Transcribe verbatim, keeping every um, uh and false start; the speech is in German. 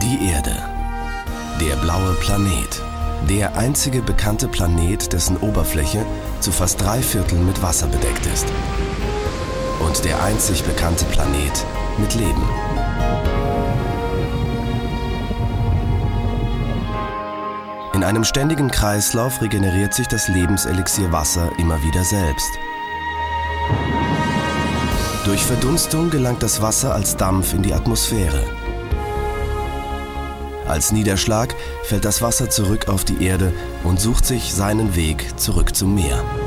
Die Erde. Der blaue Planet. Der einzige bekannte Planet, dessen Oberfläche zu fast drei Vierteln mit Wasser bedeckt ist. Und der einzig bekannte Planet mit Leben. In einem ständigen Kreislauf regeneriert sich das Lebenselixier Wasser immer wieder selbst. Durch Verdunstung gelangt das Wasser als Dampf in die Atmosphäre. Als Niederschlag fällt das Wasser zurück auf die Erde und sucht sich seinen Weg zurück zum Meer.